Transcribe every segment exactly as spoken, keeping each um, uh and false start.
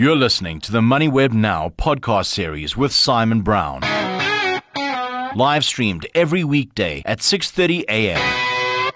You're listening to the MoneyWeb Now podcast series with Simon Brown. Live streamed every weekday at six thirty a.m.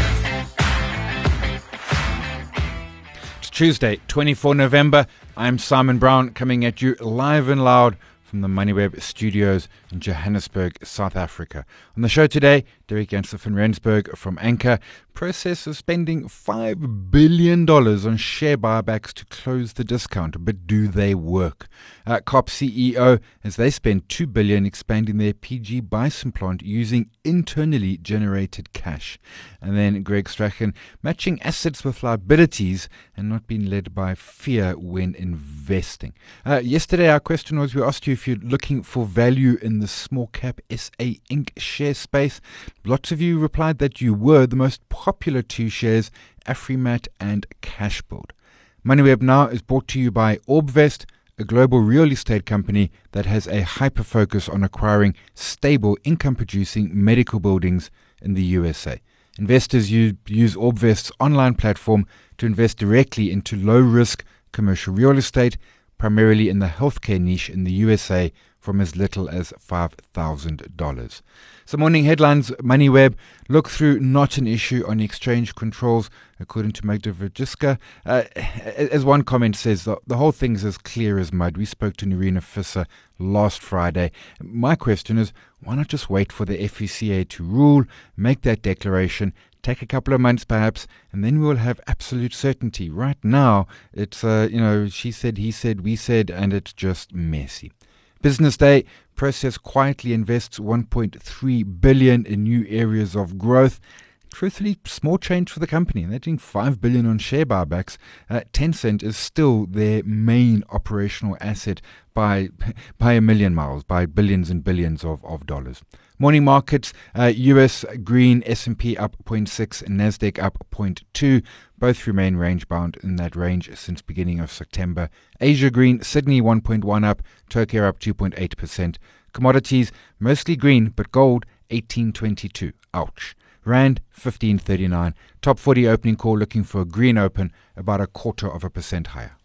It's Tuesday, twenty-fourth of November. I'm Simon Brown, coming at you live and loud from the MoneyWeb studios in Johannesburg, South Africa. On the show today, Derek Jansen van Rensburg from Anchor. Prosus is spending five billion dollars on share buybacks to close the discount, but do they work? Uh, C O P C E O, as they spend two billion dollars expanding their P G Bison plant using internally generated cash. And then Greg Strachan, matching assets with liabilities and not being led by fear when investing. Uh, yesterday, our question was, we asked you if you're looking for value in the small cap S A Incorporated share space. Lots of you replied that you were. The most popular two shares, Afrimat and Cashbuild. MoneyWeb Now is brought to you by Orbvest, a global real estate company that has a hyper-focus on acquiring stable income-producing medical buildings in the U S A. Investors use, use Orbvest's online platform to invest directly into low-risk commercial real estate, primarily in the healthcare niche in the U S A, from as little as five thousand dollars. Some morning headlines. MoneyWeb, look through not an issue on exchange controls, according to Magda Vajiska. Uh, as one comment says, the, the whole thing's as clear as mud. We spoke to Nerina Visser last Friday. My question is, why not just wait for the F E C A to rule, make that declaration, take a couple of months perhaps, and then we'll have absolute certainty. Right now, it's, uh, you know, she said, he said, we said, and it's just messy. Business day, Prosus quietly invests one point three billion dollars in new areas of growth. Truthfully, small change for the company. They're doing five billion dollars on share buybacks. Uh, Tencent is still their main operational asset by by a million miles, by billions and billions of, of dollars. Morning markets, uh, U S green, S and P up zero point six, NASDAQ up zero point two. Both remain range-bound in that range since beginning of September. Asia green, Sydney one point one up, Tokyo up two point eight percent. Commodities, mostly green, but gold eighteen twenty-two. Ouch. Rand fifteen thirty-nine. Top forty opening call looking for a green open, about a quarter of a percent higher.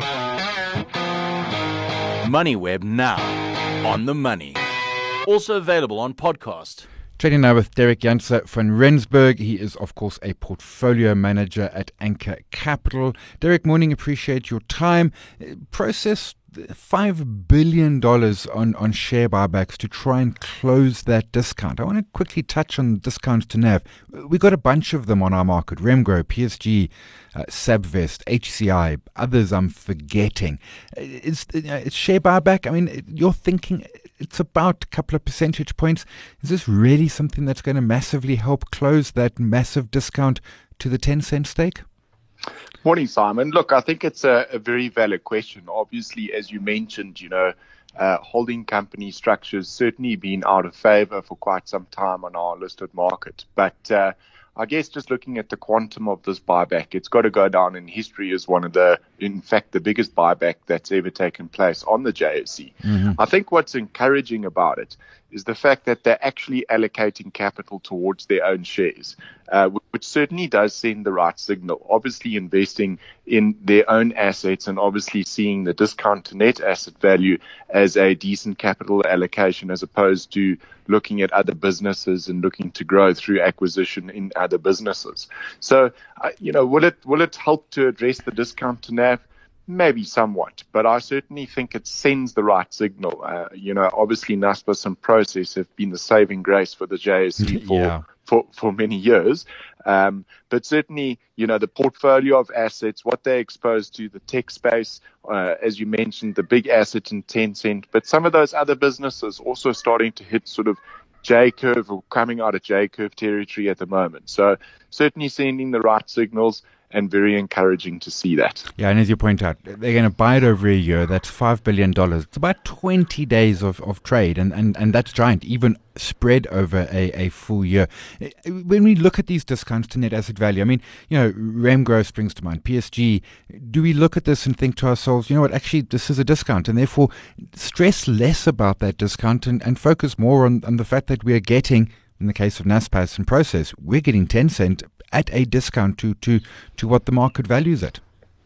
MoneyWeb Now, on the money. Also available on podcast. Trading now with Derek Jansen van Rensburg. He is, of course, a portfolio manager at Anchor Capital. Derek, morning. Appreciate your time. Prosus five billion dollars on, on share buybacks to try and close that discount. I want to quickly touch on discounts to N A V. We got a bunch of them on our market. Remgro, P S G, uh, Sabvest, H C I, others I'm forgetting. Is, uh, share buyback, I mean, you're thinking it's about a couple of percentage points. Is this really something that's going to massively help close that massive discount to the Tencent stake? Morning, Simon. Look, I think it's a, a very valid question. Obviously, as you mentioned, you know, uh, holding company structures certainly been out of favor for quite some time on our listed market. But uh, I guess just looking at the quantum of this buyback, it's got to go down in history as one of the, in fact, the biggest buyback that's ever taken place on the J S E. Mm-hmm. I think what's encouraging about it is the fact that they're actually allocating capital towards their own shares, uh, which certainly does send the right signal. Obviously investing in their own assets and obviously seeing the discount to net asset value as a decent capital allocation as opposed to looking at other businesses and looking to grow through acquisition in other businesses. So, uh, you know, will it will it help to address the discount to N A V? Maybe somewhat, but I certainly think it sends the right signal. Uh, you know, obviously Naspers and Prosus have been the saving grace for the J S E for, yeah. for, for many years. Um, but certainly, you know, the portfolio of assets, what they're exposed to, the tech space, uh, as you mentioned, the big asset in Tencent, but some of those other businesses also starting to hit sort of J-curve or coming out of J-curve territory at the moment. So certainly sending the right signals and very encouraging to see that. Yeah, and as you point out, they're going to buy it over a year. That's five billion dollars. It's about twenty days of, of trade, and, and, and that's giant, even spread over a, a full year. When we look at these discounts to net asset value, I mean, you know, Remgro springs to mind, P S G, do we look at this and think to ourselves, you know what, actually, this is a discount, and therefore stress less about that discount and, and focus more on, on the fact that we are getting, in the case of Naspers and Prosus, we're getting Tencent at a discount to, to, to what the market values it?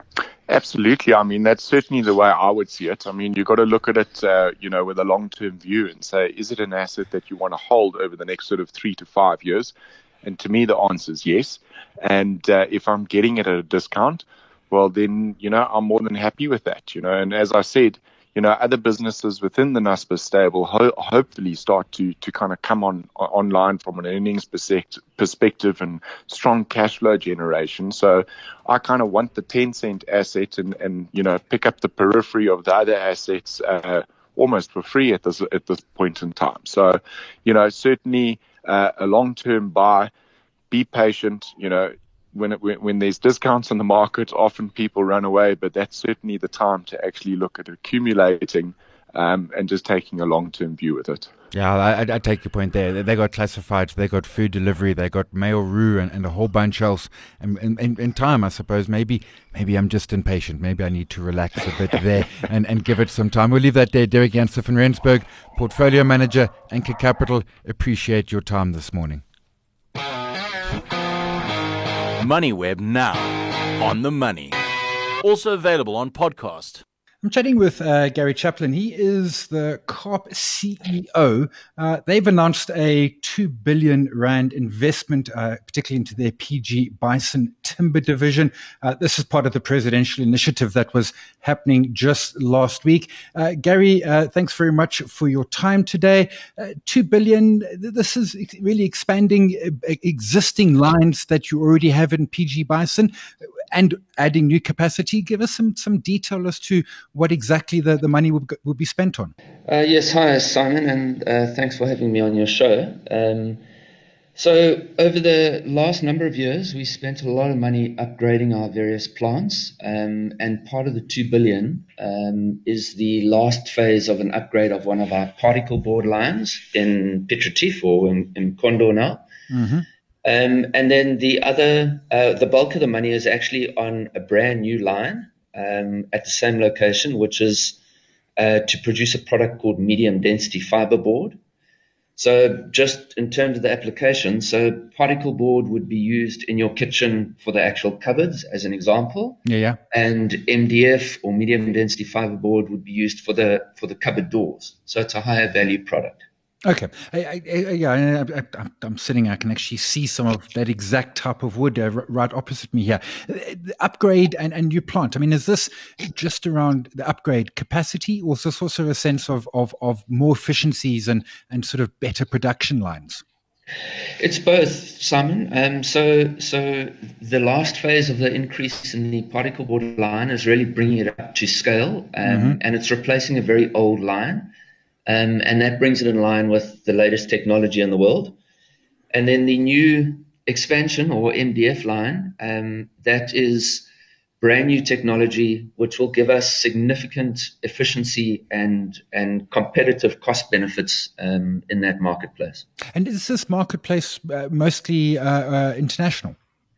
Absolutely. I mean, that's certainly the way I would see it. I mean, you've got to look at it, uh, you know, with a long-term view and say, is it an asset that you want to hold over the next sort of three to five years? And to me, the answer is yes. And uh, if I'm getting it at a discount, well, then, you know, I'm more than happy with that, you know. And as I said, you know, other businesses within the Naspers stable ho- hopefully start to to kind of come on online from an earnings perspective, perspective and strong cash flow generation. So I kind of want the Tencent asset and, and you know, pick up the periphery of the other assets uh, almost for free at this at this point in time. So, you know, certainly uh, a long-term buy. Be patient, you know. When, it, when when there's discounts on the market, often people run away, but that's certainly the time to actually look at accumulating um, and just taking a long-term view with it. Yeah, I, I take your point there. They got classifieds, they got food delivery, they got Mail.ru and, and a whole bunch else. And in time, I suppose, maybe maybe I'm just impatient. Maybe I need to relax a bit there and, and give it some time. We'll leave that there. Derek Jansen van Rensburg, Portfolio Manager, Anchor Capital. Appreciate your time this morning. MoneyWeb now, on the money. Also available on podcast. I'm chatting with uh, Gary Chaplin. He is the Kaap C E O. Uh, they've announced a two billion rand investment, uh, particularly into their P G Bison timber division. Uh, this is part of the presidential initiative that was happening just last week. Uh, Gary, uh, thanks very much for your time today. Uh, two billion, this is really expanding existing lines that you already have in P G Bison and adding new capacity. Give us some, some detail as to what exactly the, the money will, will be spent on. Uh, yes, hi, Simon, and uh, thanks for having me on your show. Um, so over the last number of years, we spent a lot of money upgrading our various plants, um, and part of the two billion um, is the last phase of an upgrade of one of our particle board lines in Piet Retief or in, in Mkhondo now. Mm-hmm. Um, and then the other, uh, the bulk of the money is actually on a brand new line um, at the same location, which is uh, to produce a product called medium density fiberboard. So just in terms of the application, so particle board would be used in your kitchen for the actual cupboards, as an example. Yeah, yeah. And M D F or medium density fiberboard would be used for the for the cupboard doors. So it's a higher value product. Okay. I, I, I, yeah, I, I, I'm sitting, I can actually see some of that exact type of wood uh, right opposite me here. The upgrade and, and new plant, I mean, is this just around the upgrade capacity, or is this also a sense of, of, of more efficiencies and, and sort of better production lines? It's both, Simon. Um, so, so the last phase of the increase in the particle board line is really bringing it up to scale, um, mm-hmm. and it's replacing a very old line. Um, and that brings it in line with the latest technology in the world. And then the new expansion or M D F line, um, that is brand new technology, which will give us significant efficiency and and competitive cost benefits um, in that marketplace. And is this marketplace uh, mostly uh, uh, international?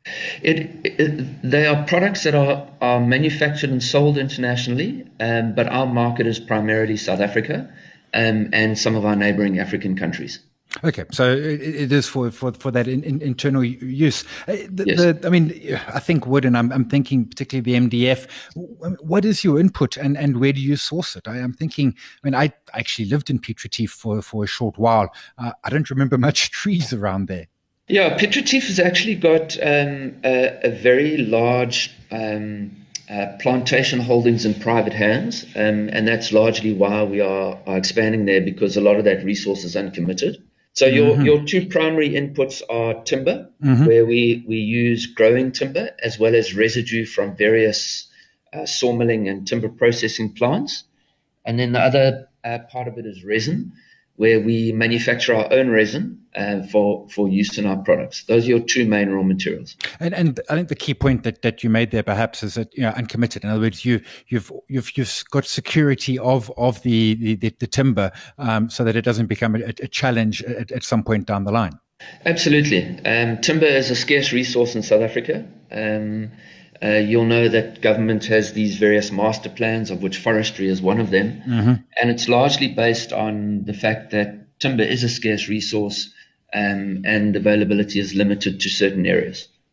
It, it, they are products that are, are manufactured and sold internationally, um, but our market is primarily South Africa. Um, and some of our neighboring African countries. Okay, so it, it is for, for, for that in, in, internal use. The, yes. the, I mean, I think wood, and I'm, I'm thinking particularly the M D F. What is your input, and, and where do you source it? I am thinking, I mean, I actually lived in Piet Retief for, for a short while. Uh, I don't remember much trees around there. Yeah, Piet Retief has actually got um, a, a very large um Uh, plantation holdings in private hands, um, and that's largely why we are, are expanding there, because a lot of that resource is uncommitted. So your mm-hmm. your two primary inputs are timber, mm-hmm. where we, we use growing timber as well as residue from various uh, sawmilling and timber processing plants. And then the other uh, part of it is resin, where we manufacture our own resin uh, for, for use in our products. Those are your two main raw materials. And and I think the key point that, that you made there perhaps is that, you know, uncommitted. In other words, you you've you've you've got security of of the the, the, the timber, um, so that it doesn't become a, a challenge at, at some point down the line. Absolutely. Um, timber is a scarce resource in South Africa. Um, Uh, you'll know that government has these various master plans, of which forestry is one of them. Mm-hmm. And it's largely based on the fact that timber is a scarce resource, um, and availability is limited to certain areas.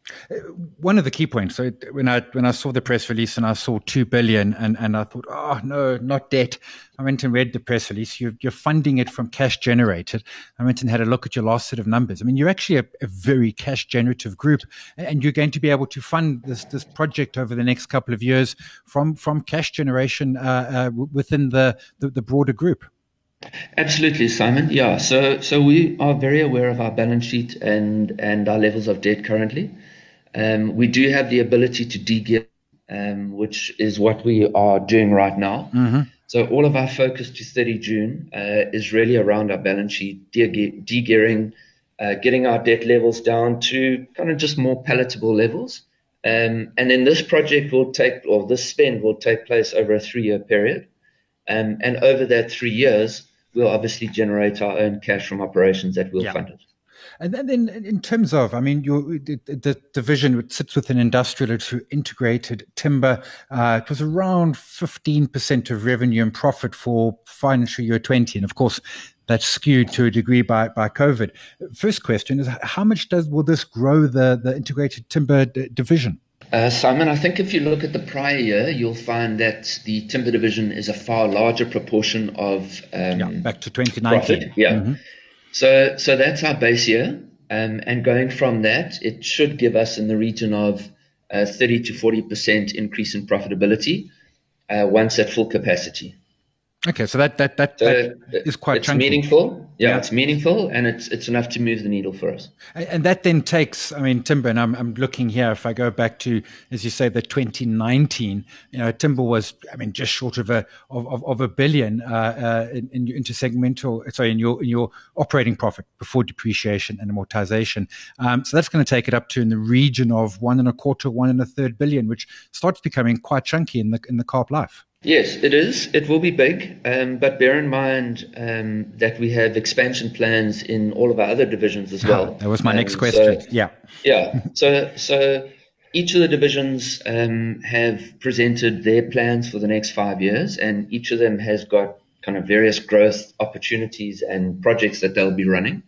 One of the key points. So when I when I saw the press release and I saw two billion, and, and I thought, oh no, not debt. I went and read the press release. You're, you're funding it from cash generated. I went and had a look at your last set of numbers. I mean, you're actually a, a very cash generative group, and you're going to be able to fund this this project over the next couple of years from from cash generation uh, uh, within the, the the broader group. Absolutely, Simon. Yeah. So so we are very aware of our balance sheet and and our levels of debt currently. Um, we do have the ability to de-gear, um, which is what we are doing right now. Mm-hmm. So all of our focus to thirty June uh, is really around our balance sheet, de- de-gearing, uh, getting our debt levels down to kind of just more palatable levels. Um, and then this project will take, or this spend will take place over a three-year period. Um, and over that three years, we'll obviously generate our own cash from operations that will yeah. fund it. And then in terms of, I mean, your, the, the division which sits within industrial to integrated timber, uh, it was around fifteen percent of revenue and profit for financial year twenty. And of course, that's skewed to a degree by, by COVID. First question is, how much does will this grow the, the integrated timber d- division? Uh, Simon, I think if you look at the prior year, you'll find that the timber division is a far larger proportion of um, yeah, back to twenty nineteen. Profit. Yeah. Mm-hmm. So, so that's our base year, um, and going from that, it should give us in the region of uh, thirty to forty percent increase in profitability uh, once at full capacity. Okay, so that that that, so that is quite it's chunky. meaningful. Yeah, yeah, it's meaningful, and it's it's enough to move the needle for us. And that then takes, I mean, timber, and I'm I'm looking here. If I go back to, as you say, the twenty nineteen, you know, timber was, I mean, just short of a of of, of a billion uh, uh, in, in your intersegmental, sorry, in your in your operating profit before depreciation and amortization. Um, so that's going to take it up to in the region of one and a quarter, one and a third billion, which starts becoming quite chunky in the in the carp life. Yes, it is. It will be big, um, but bear in mind um, that we have expansion plans in all of our other divisions as well. Oh, that was my um, next question. So, yeah. Yeah. So, so each of the divisions um, have presented their plans for the next five years, and each of them has got kind of various growth opportunities and projects that they'll be running.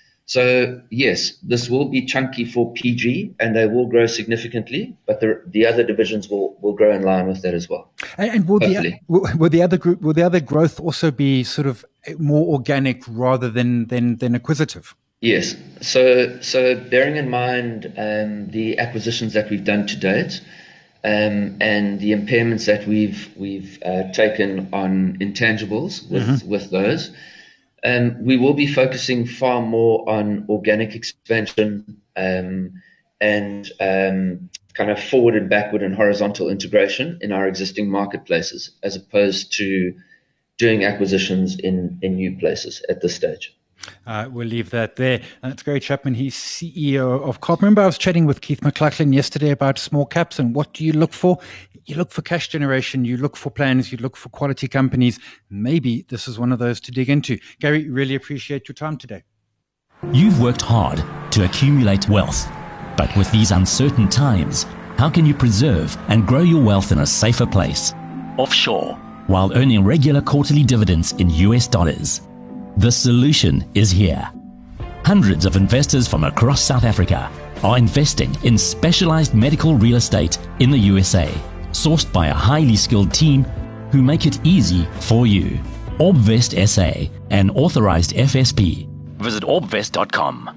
So yes, this will be chunky for P G, and they will grow significantly, but the the other divisions will, will grow in line with that as well. And, and will the will, will the other group will the other growth also be sort of more organic rather than than, than acquisitive? Yes. So so bearing in mind um, the acquisitions that we've done to date, um, and the impairments that we've we've uh, taken on intangibles with mm-hmm. with those. Um, we will be focusing far more on organic expansion um, and um, kind of forward and backward and horizontal integration in our existing marketplaces, as opposed to doing acquisitions in, in new places at this stage. Uh, we'll leave that there. That's Gary Chapman. He's C E O of Carp. Remember, I was chatting with Keith McLachlan yesterday about small caps and what do you look for? You look for cash generation, you look for plans, you look for quality companies. Maybe this is one of those to dig into. Gary, really appreciate your time today. You've worked hard to accumulate wealth, but with these uncertain times, how can you preserve and grow your wealth in a safer place? Offshore, while earning regular quarterly dividends in U S dollars. The solution is here. Hundreds of investors from across South Africa are investing in specialized medical real estate in the U S A, sourced by a highly skilled team who make it easy for you. Orbvest S A, an authorized F S P. Visit orbvest dot com.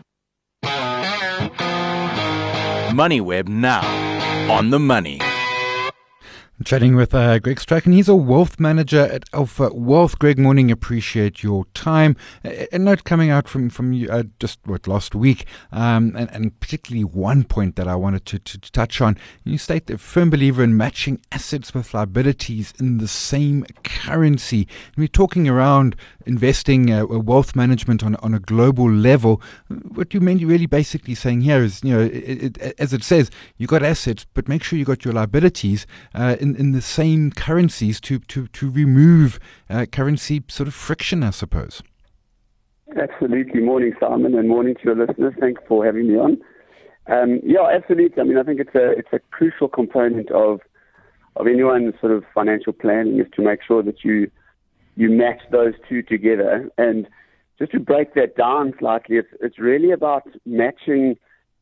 MoneyWeb now, on the money. I'm chatting with uh, Greg Strachan. He's a wealth manager at Alpha Wealth. Greg, morning. Appreciate your time. A, a note coming out from from you uh, just what last week, um, and, and particularly one point that I wanted to, to, to touch on. You state a firm believer in matching assets with liabilities in the same currency. And we're talking around investing uh, wealth management on on a global level. What you mean, really basically saying here is, you know, it, it, as it says, you got assets, but make sure you got your liabilities Uh, In, in the same currencies to to to remove uh, currency sort of friction, I suppose. Absolutely. Morning, Simon, and morning to your listeners. Thanks for having me on. Um, yeah, absolutely. I mean, I think it's a it's a crucial component of of anyone's sort of financial planning is to make sure that you you match those two together. And just to break that down slightly, it's it's really about matching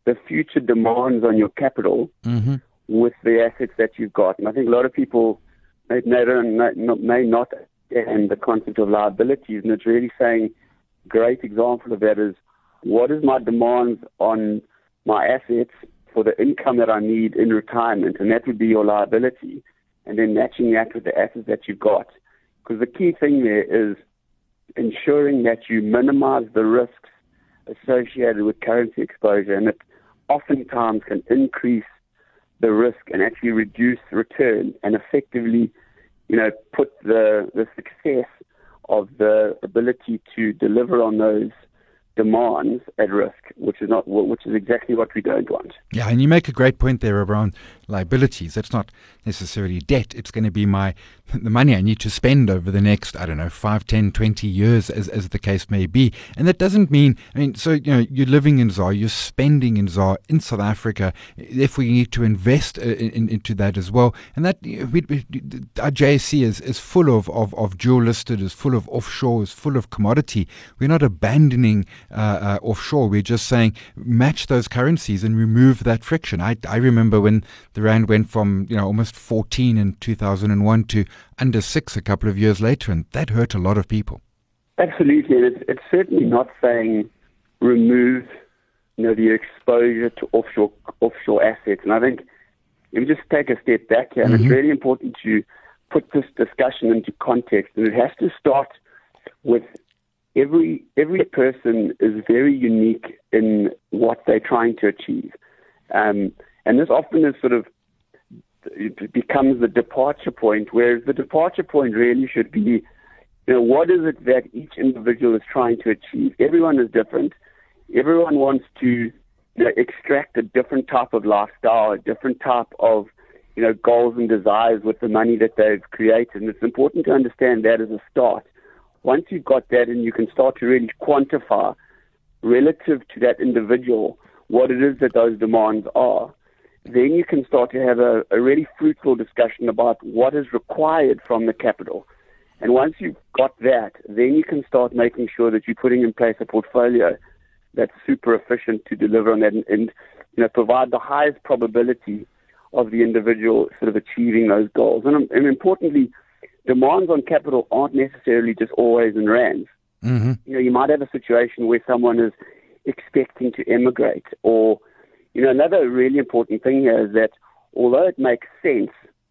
the future demands on your capital Mm-hmm. with the assets that you've got. And I think a lot of people may, may, not, may not understand the concept of liabilities, and it's really saying, great example of that is, what is my demands on my assets for the income that I need in retirement? And that would be your liability. And then matching that with the assets that you've got. Because the key thing there is ensuring that you minimize the risks associated with currency exposure. And it oftentimes can increase the risk and actually reduce return and effectively, you know, put the, the success of the ability to deliver on those demands at risk, which is not, which is exactly what we don't want. Yeah, and you make a great point there around liabilities. That's not necessarily debt. It's going to be my the money I need to spend over the next, I don't know, five, ten, twenty years, as as the case may be. And that doesn't mean, I mean, so, you know, you're living in Z A R, you're spending in Z A R in South Africa. If we need to invest in, in, into that as well. And that, we, we, our J S C is, is full of, of, of dual listed, is full of offshore, is full of commodity. We're not abandoning uh, uh, offshore. We're just saying match those currencies and remove that friction. I, I remember when the rand went from, you know, almost fourteen in two thousand one to under six a couple of years later, and that hurt a lot of people. Absolutely, and it's, it's certainly not saying remove, you know, the exposure to offshore offshore assets. And I think if we just take a step back here, and Mm-hmm. it's really important to put this discussion into context, and it has to start with every every person is very unique in what they're trying to achieve, um, and this often is sort of it becomes the departure point, whereas the departure point really should be, you know, what is it that each individual is trying to achieve? Everyone is different. Everyone wants to, you know, extract a different type of lifestyle, a different type of, you know, goals and desires with the money that they've created. And it's important to understand that as a start. Once you've got that, and you can start to really quantify relative to that individual what it is that those demands are, then you can start to have a, a really fruitful discussion about what is required from the capital. And once you've got that, then you can start making sure that you're putting in place a portfolio that's super efficient to deliver on that and, and you know, provide the highest probability of the individual sort of achieving those goals. And, and importantly, demands on capital aren't necessarily just always in rands. Mm-hmm. You know, you might have a situation where someone is expecting to emigrate, or you know, another really important thing here is that although it makes sense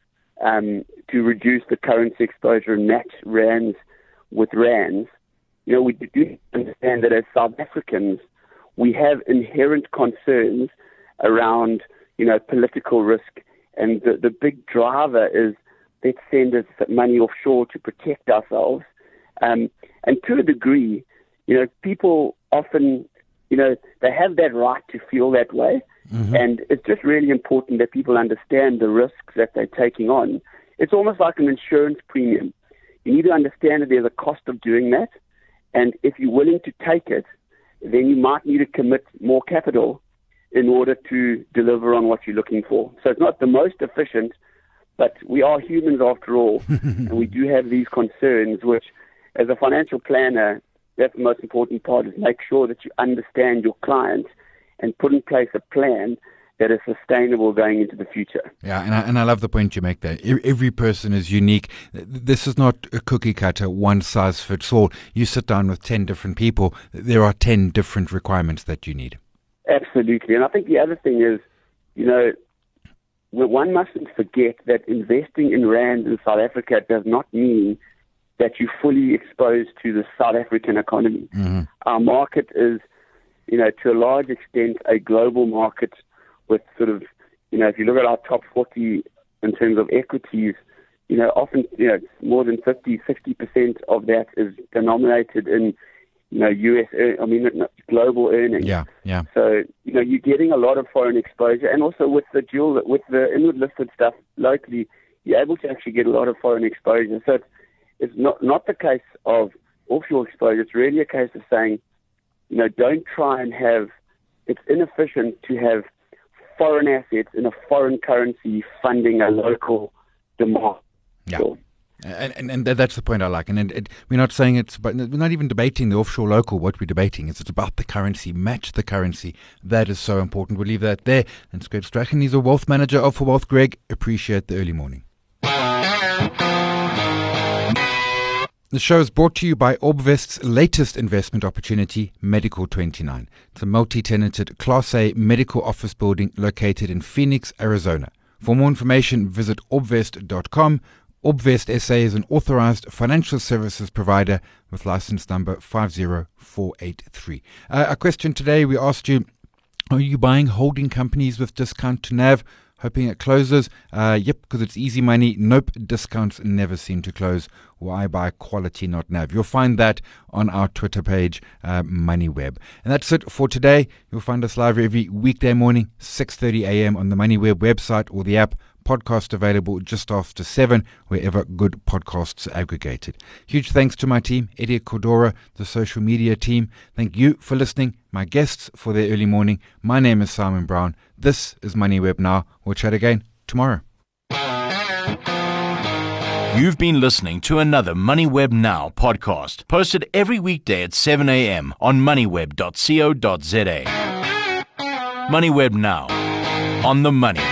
um, to reduce the currency exposure and match rands with rands, you know, we do understand that as South Africans, we have inherent concerns around, you know, political risk. And the, the big driver is let's send us money offshore to protect ourselves. Um, and to a degree, you know, people often, you know, they have that right to feel that way. Mm-hmm. And it's just really important that people understand the risks that they're taking on. It's almost like an insurance premium. You need to understand that there's a cost of doing that. And if you're willing to take it, then you might need to commit more capital in order to deliver on what you're looking for. So it's not the most efficient, but we are humans after all. And we do have these concerns, which as a financial planner, that's the most important part, is make sure that you understand your client and put in place a plan that is sustainable going into the future. Yeah, and I, and I love the point you make there. Every person is unique. This is not a cookie cutter, one size fits all. You sit down with ten different people, there are ten different requirements that you need. Absolutely. And I think the other thing is, you know, one mustn't forget that investing in rands in South Africa does not mean that you're fully exposed to the South African economy. Mm-hmm. Our market is, you know, to a large extent, a global market with sort of, you know, if you look at our top forty in terms of equities, you know, often, you know, more than fifty, sixty percent of that is denominated in, you know, U S, I mean, global earnings. Yeah, yeah. So, you know, you're getting a lot of foreign exposure, and also with the dual, with the inward listed stuff locally, you're able to actually get a lot of foreign exposure. So it's, it's not, not the case of offshore exposure. It's really a case of saying, you know, don't try and have, it's inefficient to have foreign assets in a foreign currency funding a local demand. Yeah. So, And, and, and that's the point I like. And it, it, we're not saying it's, but we're not even debating the offshore local. What we're debating is it's about the currency, match the currency. That is so important. We'll leave that there. And Greg Strachan, he's a wealth manager of For Wealth. Greg, appreciate the early morning. The show is brought to you by Orbvest's latest investment opportunity, Medical twenty-nine. It's a multi-tenanted Class A medical office building located in Phoenix, Arizona. For more information, visit orbvest dot com. Orbvest S A is an authorized financial services provider with license number five zero four eight three. Uh, a question today, we asked you, are you buying holding companies with discount to N A V? Hoping it closes? Uh, yep, because it's easy money. Nope, discounts never seem to close. Why buy quality, not N A V? You'll find that on our Twitter page, uh, MoneyWeb. And that's it for today. You'll find us live every weekday morning, six thirty a.m. on the MoneyWeb website or the app. Podcast available just after seven, wherever good podcasts are aggregated. Huge thanks to my team, Eddie Cordora, the social media team. Thank you for listening. My guests for their early morning. My name is Simon Brown. This is MoneyWeb Now. We'll chat again tomorrow. You've been listening to another MoneyWeb Now podcast, posted every weekday at seven a.m. on moneyweb dot co dot za. MoneyWeb Now, on the money.